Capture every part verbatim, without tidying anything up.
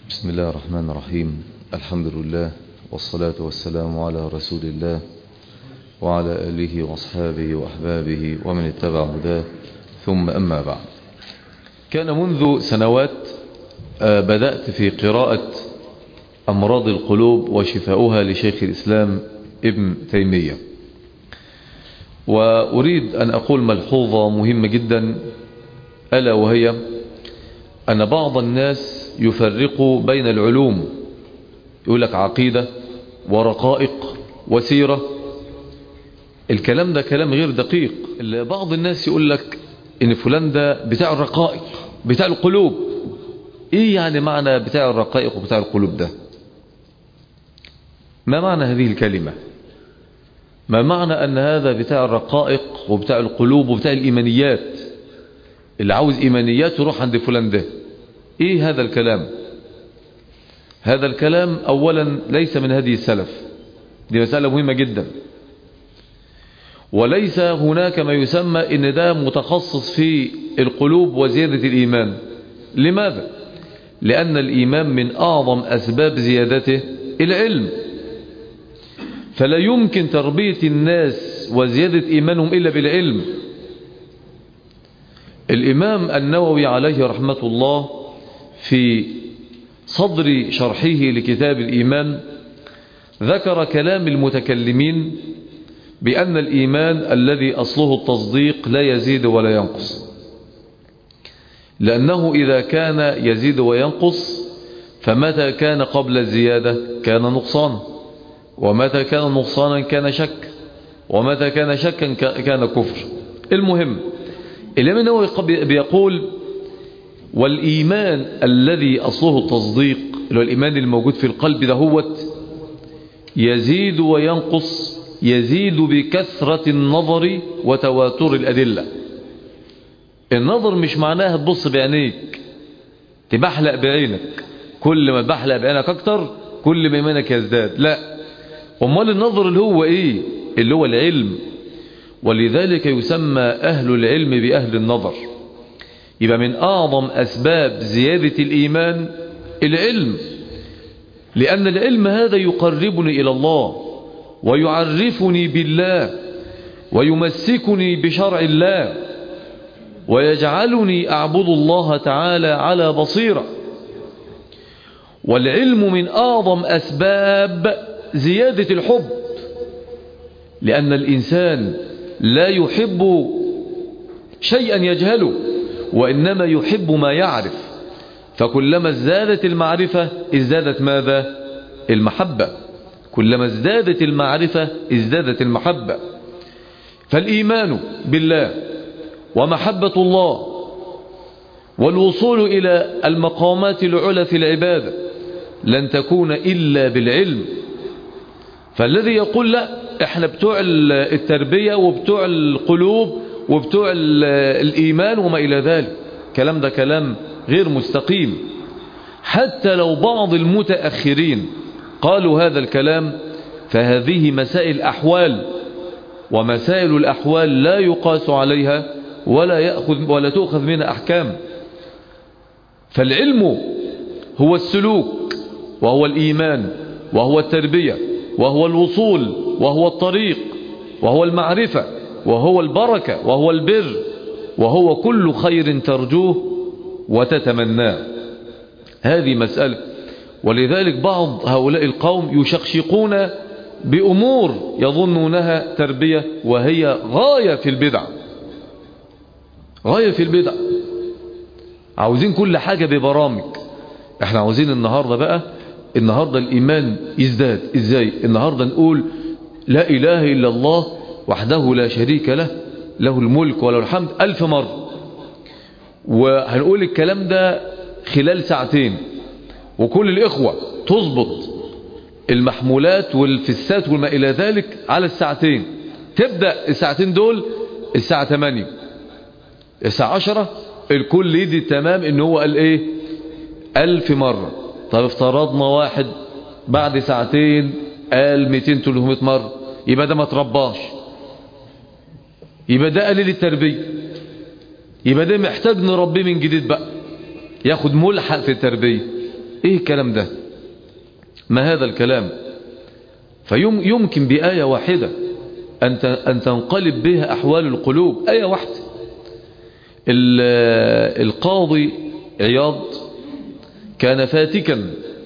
بسم الله الرحمن الرحيم. الحمد لله والصلاة والسلام على رسول الله وعلى آله وأصحابه وأحبابه ومن اتبع هداه، ثم أما بعد. كان منذ سنوات بدأت في قراءة أمراض القلوب وشفاؤها لشيخ الإسلام ابن تيمية، وأريد أن أقول ملحوظة مهمة جدا، ألا وهي أن بعض الناس يفرق بين العلوم، يقول لك عقيدة ورقائق وسيرة. الكلام ده كلام غير دقيق. بعض الناس يقول لك إن فلان ده بتاع الرقائق بتاع القلوب. إيه يعني معنى بتاع الرقائق وبتاع القلوب ده؟ ما معنى هذه الكلمة؟ ما معنى أن هذا بتاع الرقائق وبتاع القلوب وبتاع الإيمانيات؟ اللي عاوز إيمانيات يروح عند فلان ده. ايه هذا الكلام؟ هذا الكلام اولا ليس من هدي السلف، دي مسألة مهمة جدا. وليس هناك ما يسمى ان ده متخصص في القلوب وزيادة الايمان. لماذا؟ لان الايمان من اعظم اسباب زيادته العلم، فلا يمكن تربية الناس وزيادة ايمانهم الا بالعلم. الامام النووي عليه رحمة الله في صدر شرحه لكتاب الإيمان ذكر كلام المتكلمين بأن الإيمان الذي أصله التصديق لا يزيد ولا ينقص، لأنه إذا كان يزيد وينقص فمتى كان قبل الزيادة كان نقصانا، ومتى كان نقصانا كان شك، ومتى كان شكا كان كفر. المهم الإمام النووي بيقول: والإيمان الذي أصله التصديق، اللي هو الإيمان الموجود في القلب دهوت، يزيد وينقص. يزيد بكثرة النظر وتواتر الأدلة. النظر مش معناها تبص بعينيك تبحلق بعينك، كل ما تبحلق بعينك أكتر كل ما إيمانك يزداد. لا، أمال النظر اللي هو إيه؟ اللي هو العلم. ولذلك يسمى أهل العلم بأهل النظر. يبقى من أعظم أسباب زيادة الإيمان العلم، لأن العلم هذا يقربني إلى الله ويعرفني بالله ويمسكني بشرع الله ويجعلني أعبد الله تعالى على بصيرة. والعلم من أعظم أسباب زيادة الحب، لأن الإنسان لا يحب شيئا يجهله، وإنما يحب ما يعرف. فكلما ازدادت المعرفة ازدادت ماذا؟ المحبة. كلما ازدادت المعرفة ازدادت المحبة. فالإيمان بالله ومحبة الله والوصول إلى المقامات العلى في العبادة لن تكون إلا بالعلم. فالذي يقول لا احنا بتوع التربية وبتوع القلوب وبتوع الإيمان وما إلى ذلك، كلام ده كلام غير مستقيم. حتى لو بعض المتأخرين قالوا هذا الكلام فهذه مسائل أحوال، ومسائل الأحوال لا يقاس عليها ولا يأخذ ولا تؤخذ منها أحكام. فالعلم هو السلوك، وهو الإيمان، وهو التربية، وهو الوصول، وهو الطريق، وهو المعرفة، وهو البركة، وهو البر، وهو كل خير ترجوه وتتمناه. هذه مسألة. ولذلك بعض هؤلاء القوم يشقشقون بأمور يظنونها تربية وهي غاية في البدع، غاية في البدع. عاوزين كل حاجة ببرامج. احنا عاوزين النهاردة بقى النهاردة الإيمان يزداد. ازاي؟ النهاردة نقول لا إله إلا الله وحده لا شريك له، له الملك وله الحمد ألف مرة. وهنقول الكلام ده خلال ساعتين، وكل الإخوة تظبط المحمولات والفسات وما إلى ذلك على الساعتين. تبدأ الساعتين دول الساعة ثمانية، الساعة عشرة الكل يدي تمام إن هو قال إيه؟ ألف مرة. طب افترضنا واحد بعد ساعتين قال مئتين ثلاثمائة مرة، يبقى ده ما ترباش، يبقى ده قليل التربية، يبقى ده محتاج نربيه من جديد بقى، ياخد ملحق في التربية. ايه الكلام ده؟ ما هذا الكلام؟ فيمكن بآية واحدة أن تنقلب بها أحوال القلوب. آية واحدة. القاضي عياض كان فاتكا،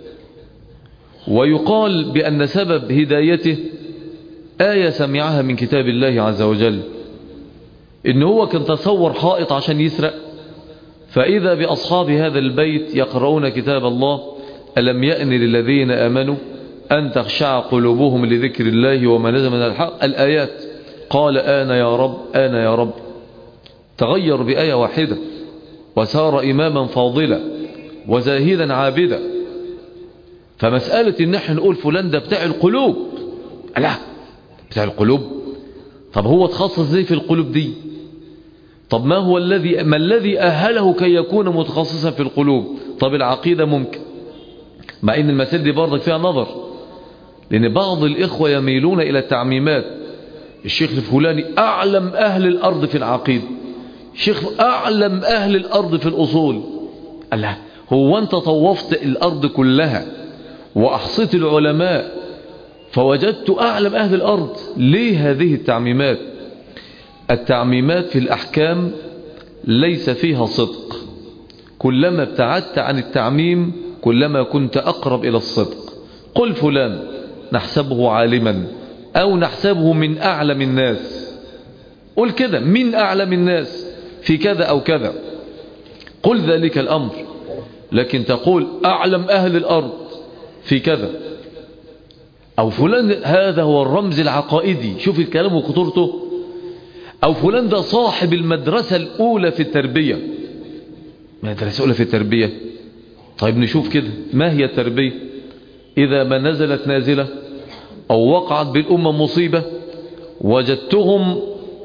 ويقال بأن سبب هدايته آية سمعها من كتاب الله عز وجل، إن هو كان تصور حائط عشان يسرق، فإذا بأصحاب هذا البيت يقرؤون كتاب الله: ألم يأن للذين آمنوا أن تخشع قلوبهم لذكر الله وما نزل من الحق، الآيات. قال: آن يا رب، آن يا رب. تغير بآية واحدة وصار إماما فاضلا وزاهدا عابدا. فمسألة إن احنا نقول فلان ده بتاع القلوب، لا، بتاع القلوب. طب هو تخصص زي في القلوب دي؟ طب ما هو الذي ما الذي أهله كي يكون متخصصا في القلوب؟ طب العقيدة ممكن، مع ان المسائل دي برضك فيها نظر، لأن بعض الإخوة يميلون إلى التعميمات. الشيخ الفلاني أعلم أهل الأرض في العقيدة، الشيخ أعلم أهل الأرض في الأصول. الله، هو أنت طوفت الأرض كلها وأحصيت العلماء فوجدت أعلم أهل الأرض؟ ليه هذه التعميمات؟ التعميمات في الأحكام ليس فيها صدق. كلما ابتعدت عن التعميم كلما كنت أقرب إلى الصدق. قل فلان نحسبه عالما أو نحسبه من أعلم الناس، قل كده، من أعلم الناس في كذا أو كذا، قل ذلك الأمر. لكن تقول أعلم أهل الأرض في كذا، أو فلان هذا هو الرمز العقائدي، شوف الكلام وخطورته، أو فلان ده صاحب المدرسة الأولى في التربية. مدرسة الأولى في التربية؟ طيب نشوف كده، ما هي التربية؟ إذا ما نزلت نازلة أو وقعت بالأمة مصيبة وجدتهم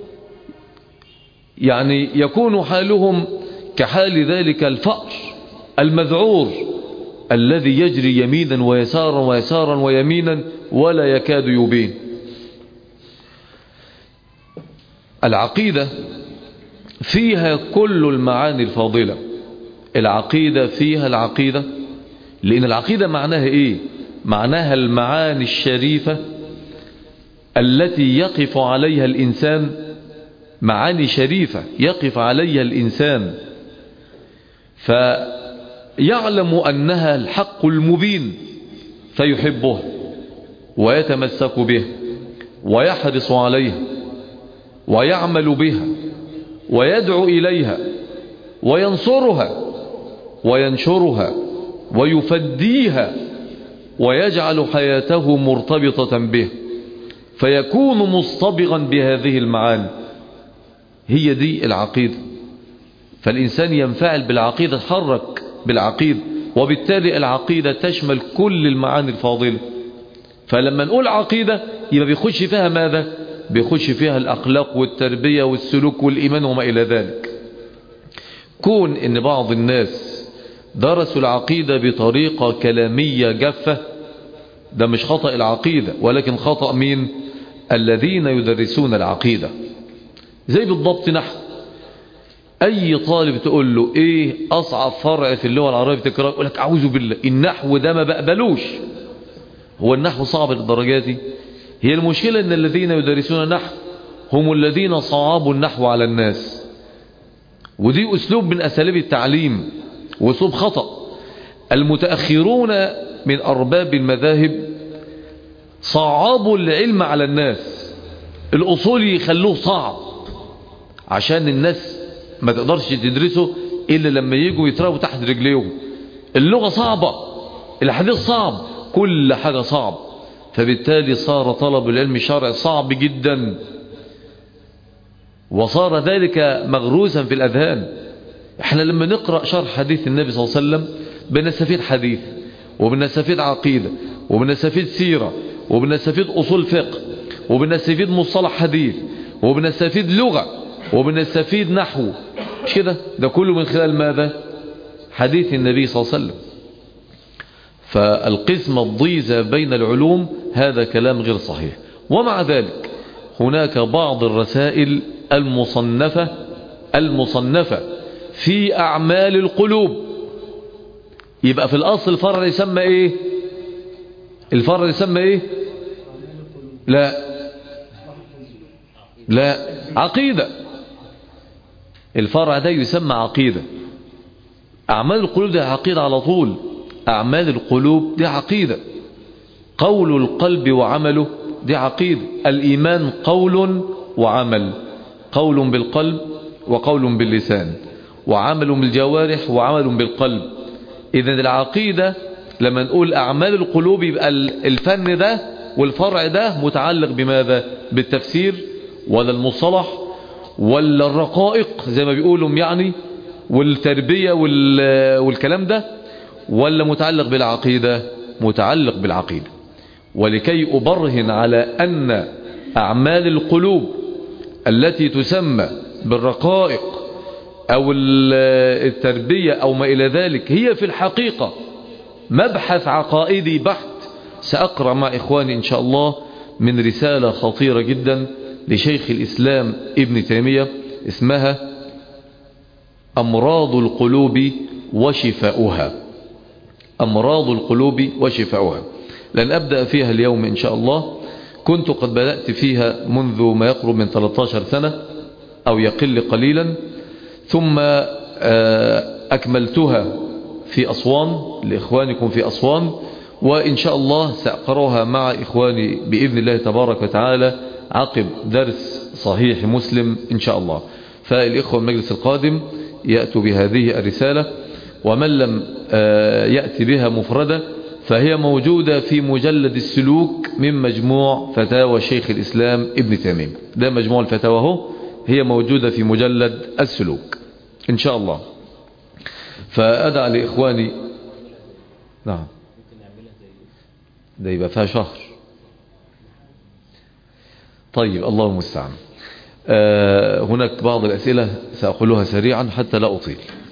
يعني يكون حالهم كحال ذلك الفأر المذعور الذي يجري يمينا ويسارا ويسارا ويمينا ولا يكاد يبين. العقيدة فيها كل المعاني الفاضلة. العقيدة فيها العقيدة، لأن العقيدة معناها إيه؟ معناها المعاني الشريفة التي يقف عليها الإنسان، معاني شريفة يقف عليها الإنسان فيعلم أنها الحق المبين فيحبها ويتمسك بها ويحرص عليها ويعمل بها ويدعو إليها وينصرها وينشرها ويفديها ويجعل حياته مرتبطة به، فيكون مصطبغا بهذه المعاني. هي دي العقيدة. فالإنسان ينفعل بالعقيدة، تحرك بالعقيدة، وبالتالي العقيدة تشمل كل المعاني الفاضلة. فلما نقول عقيدة يبقى بيخش فيها ماذا؟ بيخش فيها الأخلاق والتربية والسلوك والإيمان وما إلى ذلك. كون إن بعض الناس درسوا العقيدة بطريقة كلامية جافة، ده مش خطأ العقيدة، ولكن خطأ مين؟ الذين يدرسون العقيدة. زي بالضبط نحو، أي طالب تقول له إيه أصعب فرع في اللغة العربية تكرار، يقول لك أعوذ بالله النحو ده ما بقبلوش. هو النحو صعب للدرجات دي؟ هي المشكلة إن الذين يدرسون النحو هم الذين صعبوا النحو على الناس، ودي أسلوب من أساليب التعليم وأسلوب خطأ. المتأخرون من أرباب المذاهب صعبوا العلم على الناس، الأصول يخلوه صعب عشان الناس ما تقدرش تدرسه إلا لما يجوا يتراوا تحت رجليهم. اللغة صعبة، الحديث صعب، كل حاجة صعب، فبالتالي صار طلب العلم الشرعي صعب جدا، وصار ذلك مغروسا في الأذهان. احنا لما نقرأ شرح حديث النبي صلى الله عليه وسلم بنستفيد حديث، وبنستفيد عقيدة، وبنستفيد سيرة، وبنستفيد أصول فقه، وبنستفيد مصطلح حديث، وبنستفيد لغة، وبنستفيد نحو، مش كده؟ ده كله من خلال ماذا؟ حديث النبي صلى الله عليه وسلم. فالقسم الضيزة بين العلوم هذا كلام غير صحيح. ومع ذلك هناك بعض الرسائل المصنفة المصنفة في أعمال القلوب يبقى في الأصل الفرع يسمى إيه؟ الفرع يسمى إيه؟ لا لا عقيدة. الفرع ده يسمى عقيدة. أعمال القلوب دي عقيدة على طول. أعمال القلوب دي عقيدة. قول القلب وعمله دي عقيدة. الإيمان قول وعمل، قول بالقلب وقول باللسان، وعمل بالجوارح وعمل بالقلب. إذن العقيدة لما نقول أعمال القلوب يبقى الفن ده والفرع ده متعلق بماذا؟ بالتفسير ولا المصطلح ولا الرقائق زي ما بيقولوا يعني، والتربية والكلام ده، ولا متعلق بالعقيدة؟ متعلق بالعقيدة. ولكي أبرهن على أن أعمال القلوب التي تسمى بالرقائق أو التربية أو ما إلى ذلك هي في الحقيقة مبحث عقائدي بحت، سأقرأ مع إخواني إن شاء الله من رسالة خطيرة جدا لشيخ الإسلام ابن تيمية اسمها أمراض القلوب وشفاؤها. أمراض القلوب وشفاؤها. لن أبدأ فيها اليوم إن شاء الله. كنت قد بدأت فيها منذ ما يقرب من ثلاثة عشر سنة أو يقل قليلا، ثم أكملتها في أسوان لإخوانكم في أسوان، وإن شاء الله سأقرأها مع إخواني بإذن الله تبارك وتعالى عقب درس صحيح مسلم إن شاء الله. فالإخوة المجلس القادم يأتوا بهذه الرسالة، ومن لم يأتي بها مفردة فهي موجودة في مجلد السلوك من مجموع فتاوى شيخ الإسلام ابن تيمية. ده مجموع الفتاوى هو، هي موجودة في مجلد السلوك إن شاء الله. فأدعى لإخواني. نعم ده يبقى فيها شهر. طيب الله المستعان. آه هناك بعض الأسئلة سأقولها سريعا حتى لا أطيل.